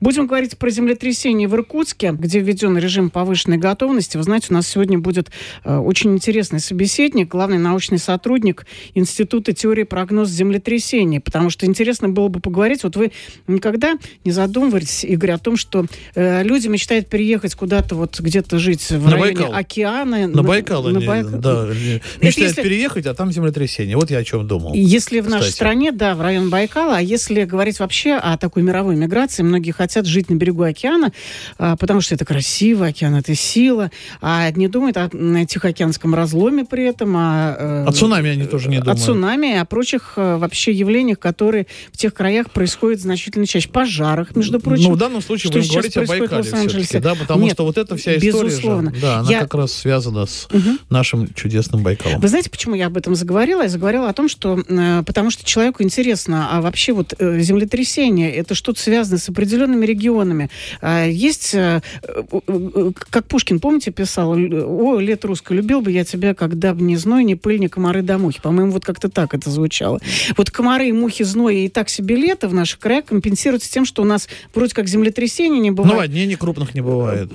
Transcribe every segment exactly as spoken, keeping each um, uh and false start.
Будем говорить про землетрясение в Иркутске, где введен режим повышенной готовности. Вы знаете, у нас сегодня будет э, очень интересный собеседник, главный научный сотрудник Института теории и прогноза землетрясений. Потому что интересно было бы поговорить. Вот вы никогда не задумывались, Игорь, о том, что э, люди мечтают переехать куда-то, вот где-то жить в на районе Байкал. океана. На, на Байкал они, Байкал. Да, мечтают если... переехать, а там землетрясение. Вот я о чем думал. Если в кстати. нашей стране, да, в район Байкала, а если говорить вообще о такой мировой миграции, многие хотят жить на берегу океана, а, потому что это красиво, океан — это сила, а не думают о Тихоокеанском разломе при этом, а, о цунами они тоже не думают. О цунами, о прочих вообще явлениях, которые в тех краях происходят значительно чаще. Пожарах, между прочим. Ну, в данном случае будем говорить о Байкале все-таки, да, потому Нет, что вот эта вся история безусловно. же, да, она я... как раз связана с угу. нашим чудесным Байкалом. Вы знаете, почему я об этом заговорила? Я заговорила о том, что э, потому что человеку интересно, а вообще вот э, землетрясение, это что-то связано с определенными регионами. А есть, э, э, как Пушкин, помните, писал: «О, лето русское, любил бы я тебя, когда б ни зной, ни пыль, ни комары да мухи». По-моему, вот как-то так это звучало. Вот комары, мухи, зной и так себе лето в наших краях компенсируется тем, что у нас вроде как землетрясений не бывает. Ну, наводнений крупных не бывает.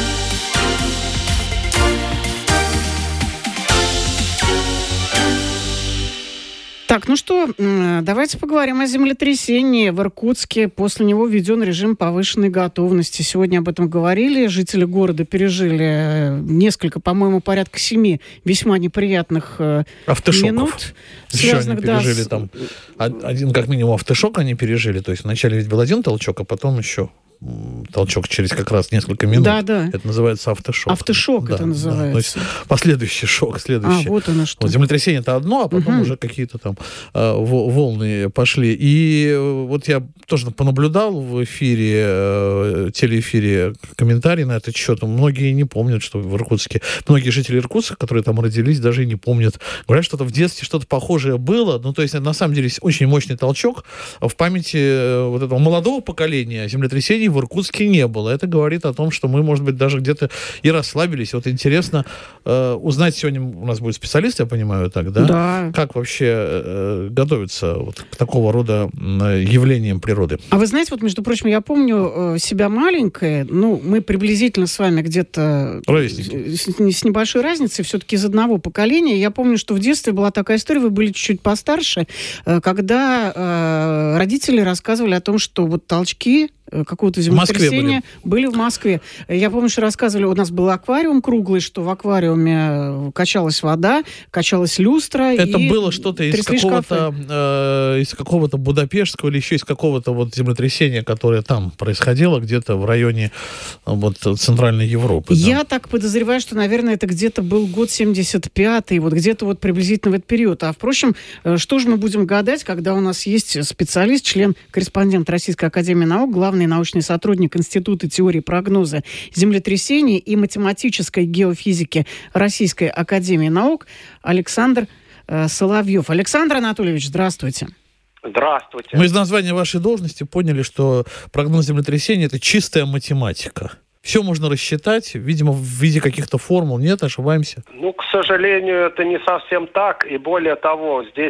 Так, ну что, давайте поговорим о землетрясении в Иркутске. После него введен режим повышенной готовности. Сегодня об этом говорили. Жители города пережили несколько, по-моему, порядка семи весьма неприятных автошоков. минут. Еще они пережили да, там один, как минимум, автошок они пережили. То есть вначале ведь был один толчок, а потом еще толчок через как раз несколько минут. Да, да. Это называется автошок. Автошок да, это называется. Да. То есть последующий шок, следующий. А, вот оно что. Вот землетрясение это одно, а потом угу. уже какие-то там э, волны пошли. И вот я тоже понаблюдал в эфире, э, телеэфире комментарии на этот счет. Многие не помнят, что в Иркутске, многие жители Иркутска, которые там родились, даже и не помнят. Говорят, что-то в детстве что-то похожее было. Ну, то есть, на самом деле, очень мощный толчок в памяти вот этого молодого поколения землетрясений в Иркутске не было. Это говорит о том, что мы, может быть, даже где-то и расслабились. Вот интересно э, узнать, сегодня у нас будет специалист, я понимаю, так, да? Да. Как вообще э, готовиться вот к такого рода э, явлениям природы? А вы знаете, вот, между прочим, я помню э, себя маленькой, ну, мы приблизительно с вами где-то ровесники. С, с небольшой разницей, все-таки из одного поколения. Я помню, что в детстве была такая история, вы были чуть-чуть постарше, э, когда э, родители рассказывали о том, что вот толчки какого-то землетрясения были. были в Москве. Я помню, что рассказывали, у нас был аквариум круглый, что в аквариуме качалась вода, качалась люстра. Это и было что-то из какого-то, э, из какого-то будапештского или еще из какого-то вот землетрясения, которое там происходило, где-то в районе вот, Центральной Европы. Я да. так подозреваю, что, наверное, это где-то был год семьдесят пятый, вот где-то вот приблизительно в этот период. А, впрочем, что же мы будем гадать, когда у нас есть специалист, член-корреспондент Российской академии наук, главный научный сотрудник Института теории и прогноза землетрясений и математической геофизики Российской академии наук Александр э, Соловьев. Александр Анатольевич, здравствуйте. Здравствуйте. Мы из названия вашей должности поняли, что прогноз землетрясения – это чистая математика. Все можно рассчитать, видимо, в виде каких-то формул. Нет, ошибаемся? Ну, к сожалению, это не совсем так. И более того, здесь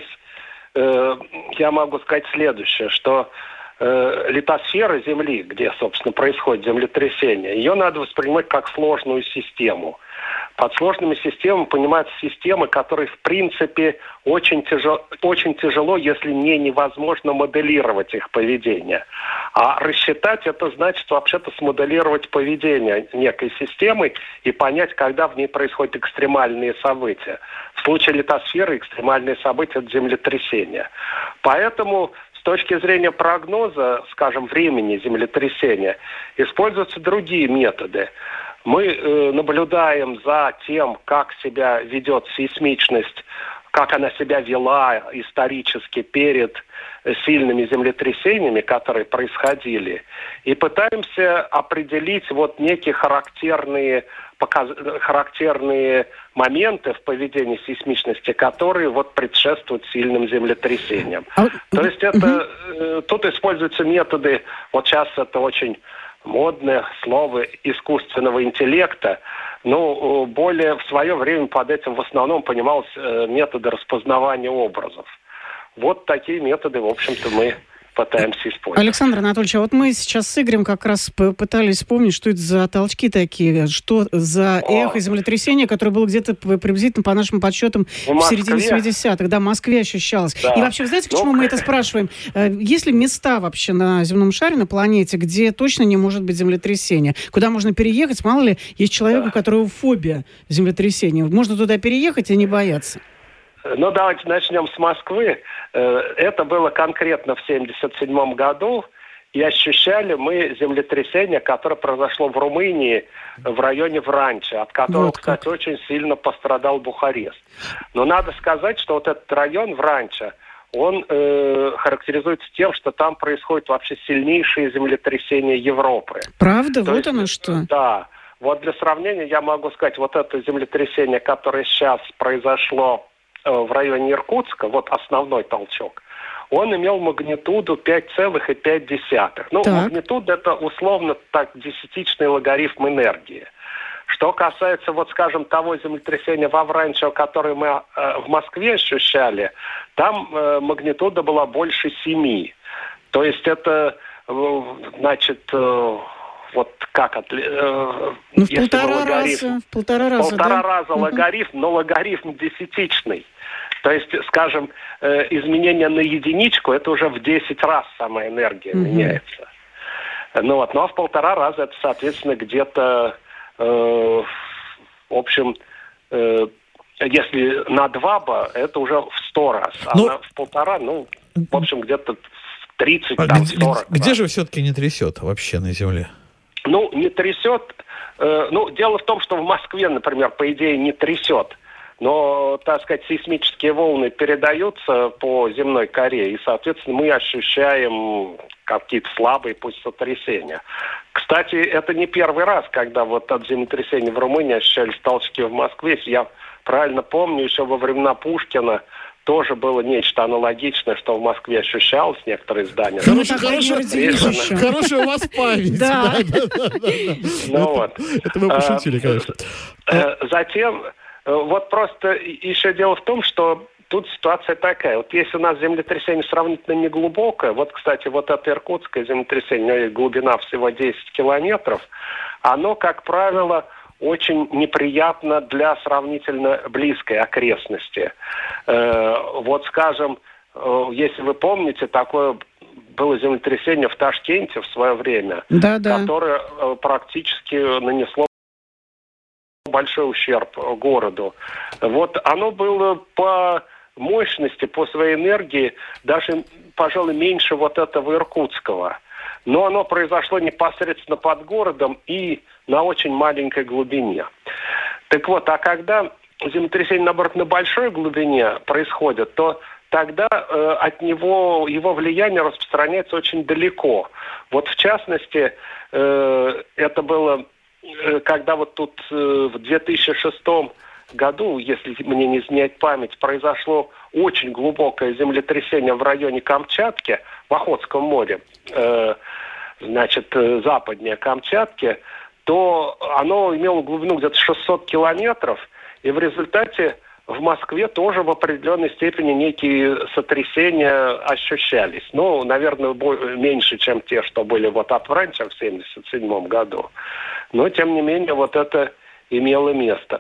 э, я могу сказать следующее, что э, литосфера Земли, где, собственно, происходит землетрясение, ее надо воспринимать как сложную систему. Под сложными системами понимаются системы, которые, в принципе, очень тяжело, очень тяжело, если не невозможно моделировать их поведение. А рассчитать — это значит вообще-то смоделировать поведение некой системы и понять, когда в ней происходят экстремальные события. В случае литосферы экстремальные события — это землетрясение. Поэтому с точки зрения прогноза, скажем, времени землетрясения, используются другие методы. Мы э, наблюдаем за тем, как себя ведет сейсмичность, как она себя вела исторически перед сильными землетрясениями, которые происходили, и пытаемся определить вот некие характерные, показ... характерные моменты в поведении сейсмичности, которые вот предшествуют сильным землетрясениям. А... То есть это э, тут используются методы, вот сейчас это очень модное слово искусственного интеллекта, но более в свое время под этим в основном понималось э, методы распознавания образов. Вот такие методы, в общем-то, мы пытаемся использовать. Александр Анатольевич, а вот мы сейчас с Игорем как раз пытались вспомнить, что это за толчки такие, что за эхо землетрясения, которое было где-то приблизительно, по нашим подсчетам, в, в середине семидесятых. Да, в Москве ощущалось. Да. И вообще, вы знаете, почему ну, мы это спрашиваем? Есть ли места вообще на земном шаре, на планете, где точно не может быть землетрясения? Куда можно переехать? Мало ли, есть человек, да. у которого фобия землетрясения. Можно туда переехать и не бояться. Ну, давайте начнем с Москвы. Это было конкретно в семьдесят седьмом году, и ощущали мы землетрясение, которое произошло в Румынии, в районе Вранча, от которого, вот кстати, очень сильно пострадал Бухарест. Но надо сказать, что вот этот район Вранча, он э, характеризуется тем, что там происходят вообще сильнейшие землетрясения Европы. Правда? То вот есть, оно что? Да. Вот для сравнения я могу сказать, вот это землетрясение, которое сейчас произошло в районе Иркутска, вот основной толчок, он имел магнитуду пять целых пять десятых. Ну, так. магнитуда это условно так десятичный логарифм энергии. Что касается, вот скажем, того землетрясения во Вранчо, которое мы э, в Москве ощущали, там э, магнитуда была больше семи. То есть это, э, значит, э, вот как от, э, ну, в полтора логарифм, раза, в полтора раза, полтора да? раза угу. логарифм, но логарифм десятичный. То есть, скажем, э, изменение на единичку, это уже в десять раз сама энергия mm-hmm. меняется. Ну вот, ну а в полтора раза это, соответственно, где-то, э, в общем, э, если на два ба, это уже в сто раз, а ну, на, в полтора, ну, в общем, где-то в тридцать, а там, где, сорок. Где раз. же все-таки не трясет вообще на Земле? Ну, не трясет. Э, ну, дело в том, что в Москве, например, по идее, не трясет. Но, так сказать, сейсмические волны передаются по земной коре, и, соответственно, мы ощущаем какие-то слабые, пусть сотрясения. Кстати, это не первый раз, когда вот от землетрясения в Румынии ощущались толчки в Москве. Если я правильно помню, еще во времена Пушкина тоже было нечто аналогичное, что в Москве ощущалось, некоторые здания. Хорошая, хорошая, хорошая у вас память. Да. Ну вот. Это мы пошутили, конечно. Затем... Вот просто еще дело в том, что тут ситуация такая. Вот если у нас землетрясение сравнительно неглубокое, вот, кстати, вот это иркутское землетрясение, у него глубина всего десять километров, оно, как правило, очень неприятно для сравнительно близкой окрестности. Вот, скажем, если вы помните, такое было землетрясение в Ташкенте в свое время, да, да. которое практически нанесло большой ущерб городу. Вот оно было по мощности, по своей энергии даже, пожалуй, меньше вот этого иркутского. Но оно произошло непосредственно под городом и на очень маленькой глубине. Так вот, а когда землетрясение, наоборот, на большой глубине происходит, то тогда э, от него, его влияние распространяется очень далеко. Вот в частности, э, это было когда вот тут э, в две тысячи шестом году, если мне не изменяет память, произошло очень глубокое землетрясение в районе Камчатки, в Охотском море, э, значит, э, западнее Камчатки, то оно имело глубину где-то шестьсот километров, и в результате в Москве тоже в определенной степени некие сотрясения ощущались. Ну, наверное, меньше, чем те, что были вот от Вранча в семьдесят седьмом году. Но, тем не менее, вот это имело место.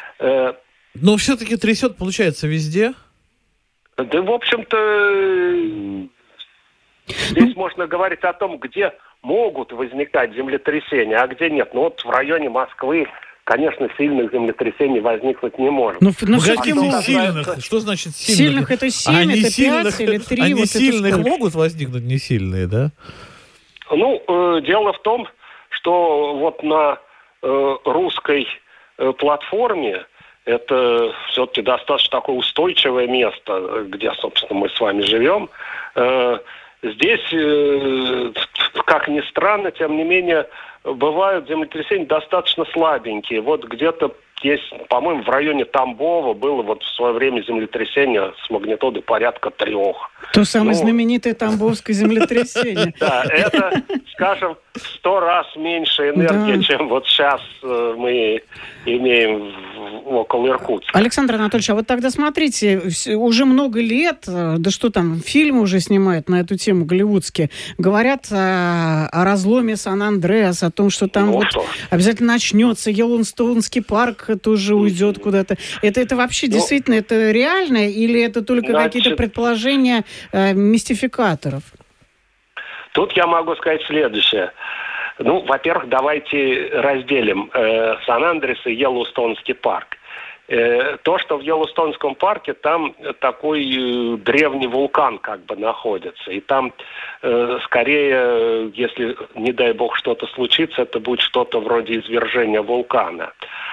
Но все-таки трясет, получается, везде? Да, в общем-то, здесь можно говорить о том, где могут возникать землетрясения, а где нет. Ну, вот в районе Москвы, конечно, сильных землетрясений возникнуть не может. Ну, ну каких а сильных? Что значит сильных? Сильных это семь, а это пять или три. Они вот сильных могут возникнуть, не сильные, да? Ну, э, дело в том, что вот на э, русской э, платформе это все-таки достаточно такое устойчивое место, где, собственно, мы с вами живем. Э, здесь, э, как ни странно, тем не менее, бывают землетрясения достаточно слабенькие. Вот где-то есть, по-моему, в районе Тамбова было вот в свое время землетрясение с магнитудой порядка трех. То самое ну, знаменитое Тамбовское землетрясение. Да, это, скажем, в сто раз меньше энергии, чем вот сейчас мы имеем около Иркутска. Александр Анатольевич, а вот тогда смотрите, уже много лет, да что там, фильмы уже снимают на эту тему голливудские, говорят о, о разломе Сан-Андреас, о том, что там ну, вот что? обязательно начнется, Йеллоустоунский парк тоже уйдет mm-hmm. куда-то. Это, это вообще ну, действительно это реально или это только значит, какие-то предположения э, мистификаторов? Тут я могу сказать следующее. Ну, во-первых, давайте разделим э, Сан-Андрес и Йеллоустонский парк. Э, то, что в Йеллоустонском парке, там такой э, древний вулкан как бы находится. И там э, скорее, если, не дай бог, что-то случится, это будет что-то вроде извержения вулкана.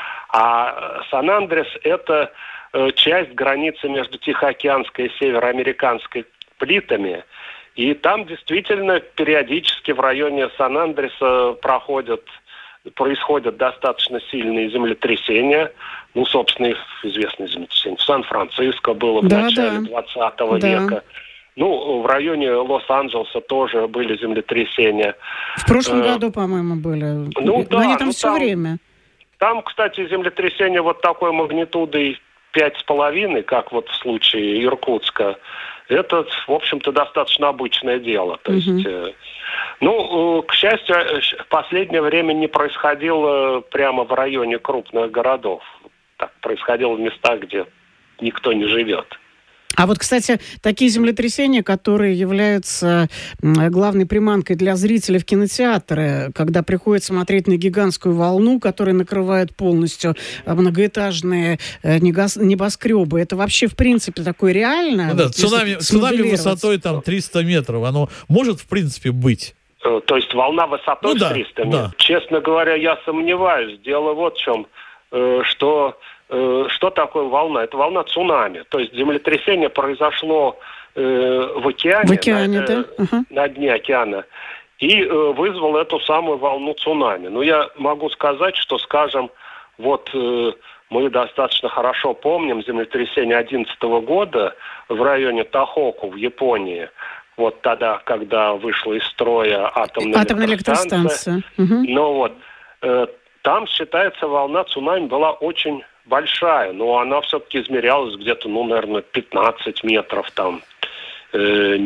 А Сан-Андрес – это э, часть границы между Тихоокеанской и Североамериканской плитами. И там действительно периодически в районе Сан-Андреса проходят, происходят достаточно сильные землетрясения. Ну, собственно, их известные землетрясения. В Сан-Франциско было в да, начале да. двадцатого да. века. Ну, в районе Лос-Анджелеса тоже были землетрясения. В прошлом э- году, по-моему, были. Ну, да, но они там ну, все там, время. Там, кстати, землетрясение вот такой магнитудой пять с половиной, как вот в случае Иркутска, это, в общем-то, достаточно обычное дело. То uh-huh. есть, э, ну, э, к счастью, в последнее время не происходило прямо в районе крупных городов. Так, происходило в местах, где никто не живет. А вот, кстати, такие землетрясения, которые являются главной приманкой для зрителей в кинотеатры, когда приходится смотреть на гигантскую волну, которая накрывает полностью многоэтажные небоскребы, это вообще, в принципе, такое реально? Ну, да, цунами, цунами высотой там триста метров, оно может, в принципе, быть? То есть волна высотой ну, да, триста метров? Да. Честно говоря, я сомневаюсь. Дело вот в чем, что... Что такое волна? Это волна цунами. То есть землетрясение произошло э, в океане, в океане на, да? э, uh-huh. на дне океана, и э, вызвало эту самую волну цунами. Но я могу сказать, что, скажем, вот э, мы достаточно хорошо помним землетрясение две тысячи одиннадцатого года в районе Тохоку в Японии. Вот тогда, когда вышла из строя атомная, атомная электростанция. электростанция. Uh-huh. Но вот э, там, считается, волна цунами была очень большая, но она все-таки измерялась где-то, ну, наверное, пятнадцать метров там, э,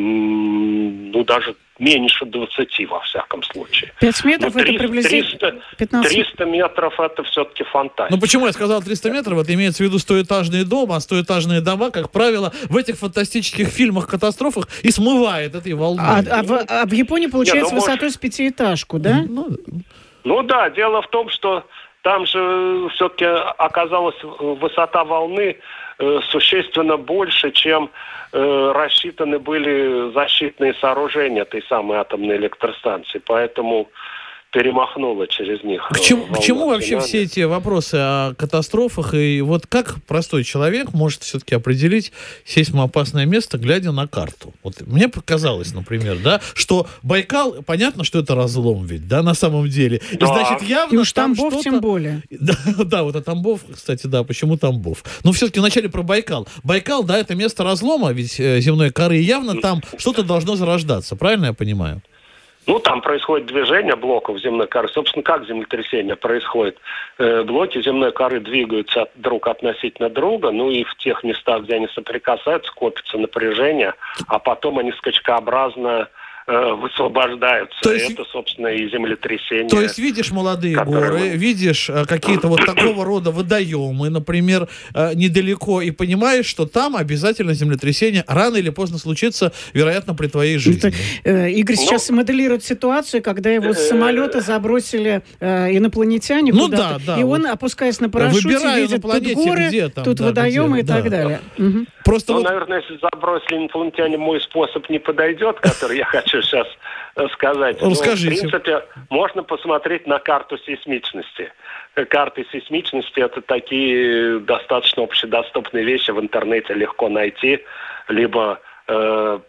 ну, даже меньше двадцати, во всяком случае. пять метров но это приблизительно пятнадцать... триста метров это все-таки фантастика. Ну, почему я сказал триста метров? Это имеется в виду стоэтажные дома, а стоэтажные дома, как правило, в этих фантастических фильмах-катастрофах и смывает этой волной. А, а, в, а в Японии, получается, Нет, ну, высотой может... с пятиэтажку, да? Ну, ну, да, дело в том, что там же все-таки оказалась высота волны э, существенно больше, чем э, рассчитаны были защитные сооружения этой самой атомной электростанции. Поэтому перемахнула через них. К чему, к чему вообще все эти вопросы о катастрофах? И вот как простой человек может все-таки определить сейсмоопасное место, глядя на карту? Вот мне показалось, например, да, что Байкал, понятно, что это разлом ведь, да, на самом деле. И, да. значит, явно и уж там Тамбов что-то... тем более. Да, да, вот а Тамбов, кстати, да, почему Тамбов? Но все-таки вначале про Байкал. Байкал, да, это место разлома, ведь э, земной коры, и явно там что-то должно зарождаться, правильно я понимаю? Ну, там происходит движение блоков земной коры. Собственно, как землетрясение происходит? Э, блоки земной коры двигаются от, друг относительно друга, ну и в тех местах, где они соприкасаются, копится напряжение, а потом они скачкообразно э, высвобождаются. То есть, это, собственно, и землетрясение. То есть видишь молодые которые... горы, видишь э, какие-то вот такого рода водоемы, например, э, недалеко, и понимаешь, что там обязательно землетрясение рано или поздно случится, вероятно, при твоей жизни. Это, э, Игорь ну, сейчас моделирует ситуацию, когда его с самолета забросили э, инопланетяне ну, куда-то, да, да, и он, вот опускаясь на парашюте, видит тут горы, где там, тут да, водоемы где, и да. так далее. Угу. Просто ну, вот... наверное, если забросили инопланетяне, мой способ не подойдет, который я хочу сейчас сказать. Расскажите. Ну, в принципе, можно посмотреть на карту сейсмичности. Карты сейсмичности – это такие достаточно общедоступные вещи, в интернете легко найти, либо э,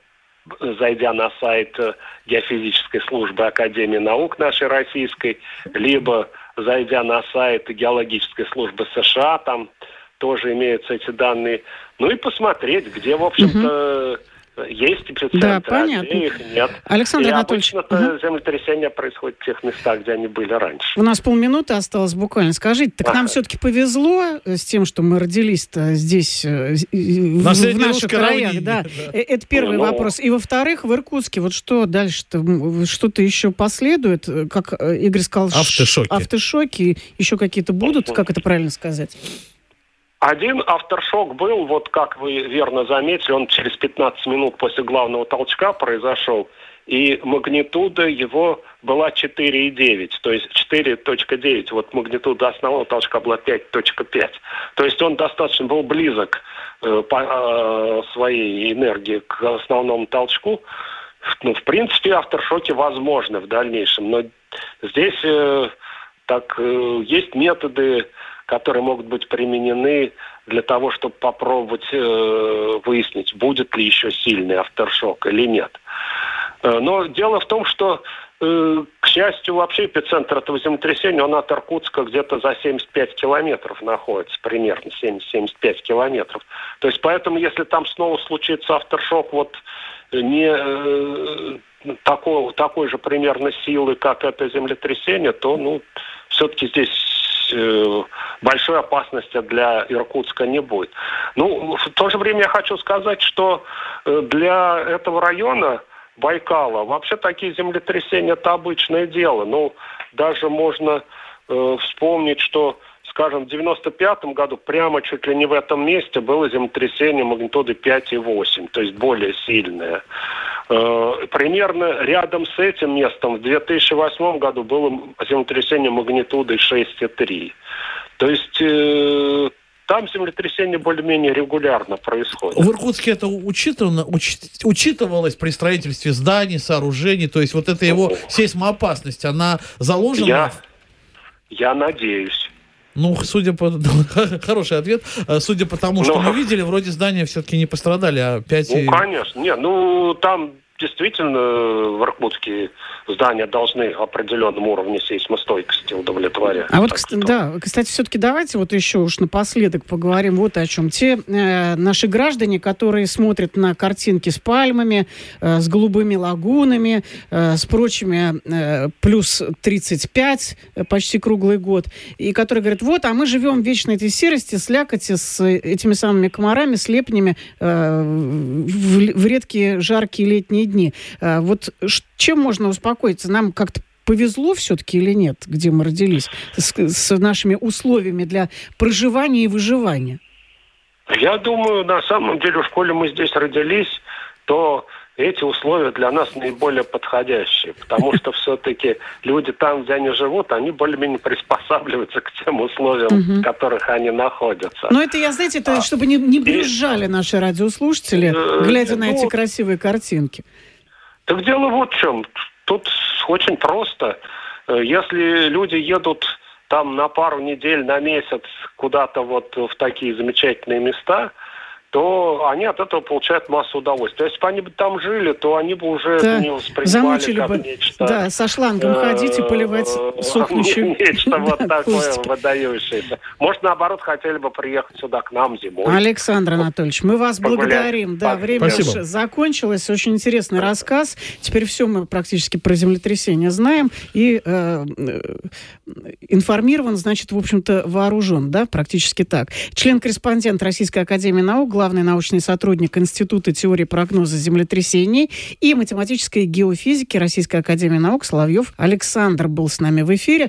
зайдя на сайт геофизической службы Академии наук нашей российской, либо зайдя на сайт геологической службы США, там тоже имеются эти данные. Ну и посмотреть, где, в общем-то, угу. есть эпицентры, да, а понятно. где их нет. Александр и Анатольевич, обычно-то угу. землетрясения происходят в тех местах, где они были раньше. У нас полминуты осталось буквально. Скажите, так ага. нам все-таки повезло с тем, что мы родились-то здесь, в, в наших краях. Да. Да. Это первый ну, вопрос. И во-вторых, в Иркутске, вот что дальше-то? Что-то еще последует? Как Игорь сказал, автошоки. Автошоки еще какие-то будут? Как это правильно сказать? Один авторшок был, вот как вы верно заметили, он через пятнадцать минут после главного толчка произошел, и магнитуда его была четыре и девять, то есть четыре целых девять. Вот магнитуда основного толчка была пять целых пять. То есть он достаточно был близок э, по э, своей энергии к основному толчку. Ну, в принципе, авторшоки возможны в дальнейшем, но здесь э, так э, есть методы, которые могут быть применены для того, чтобы попробовать э, выяснить, будет ли еще сильный авторшок или нет. Э, но дело в том, что, э, к счастью, вообще эпицентр этого землетрясения, он от Иркутска где-то за семьдесят пять километров находится, примерно семьдесят-семьдесят пять километров. То есть поэтому, если там снова случится авторшок, вот не э, такой, такой же примерно силы, как это землетрясение, то, ну, все-таки здесь большой опасности для Иркутска не будет. Ну, в то же время я хочу сказать, что для этого района Байкала вообще такие землетрясения – это обычное дело. Ну, даже можно э, вспомнить, что, скажем, в девяносто пятом году прямо чуть ли не в этом месте было землетрясение магнитуды пять и восемь, то есть более сильное. Примерно рядом с этим местом в две тысячи восьмом году было землетрясение магнитудой шесть и три. То есть э, там землетрясение более-менее регулярно происходит. В Иркутске это учитывано, уч, учитывалось при строительстве зданий, сооружений, то есть вот эта его сейсмоопасность, она заложена? Я, я надеюсь. Ну, судя по... Хороший ответ. Судя по тому, что Но... мы видели, вроде здания все-таки не пострадали, а пять... Ну, конечно. Нет, ну, там действительно в Иркутске здания должны определенном уровне сейсмостойкости удовлетворять. А вот, кстати, да, кстати, все-таки давайте вот еще уж напоследок поговорим вот о чем. Те э, наши граждане, которые смотрят на картинки с пальмами, э, с голубыми лагунами, э, с прочими э, плюс тридцать пять э, почти круглый год, и которые говорят, вот, а мы живем в вечной этой серости, слякоти, с этими самыми комарами, слепнями э, в, в редкие жаркие летние дни. Э, вот чем можно успокоиться? Нам как-то повезло все-таки или нет, где мы родились, с, с нашими условиями для проживания и выживания? Я думаю, на самом деле, в школе мы здесь родились, то эти условия для нас наиболее подходящие, потому что все-таки люди там, где они живут, они более-менее приспосабливаются к тем условиям, в которых они находятся. Но это, я, знаете, это чтобы не, не брюзжали наши радиослушатели, глядя на эти красивые картинки. Так дело вот в чем. Тут очень просто. Если люди едут там на пару недель, на месяц куда-то вот в такие замечательные места, то они от этого получают массу удовольствия. Если бы они бы там жили, то они бы уже да, не воспринимали замучили как бы, нечто... Да, со шлангом ходить и поливать сохнущую... Нечто вот такое выдающееся. Может, наоборот, хотели бы приехать сюда к нам зимой. Александр Анатольевич, мы вас благодарим. Да, время уже закончилось. Очень интересный рассказ. Теперь все мы практически про землетрясение знаем. И э, информирован, значит, в общем-то, вооружен. Да, практически так. Член-корреспондент Российской академии наук, главный научный сотрудник Института теории прогноза землетрясений и математической геофизики Российской академии наук Соловьев Александр был с нами в эфире.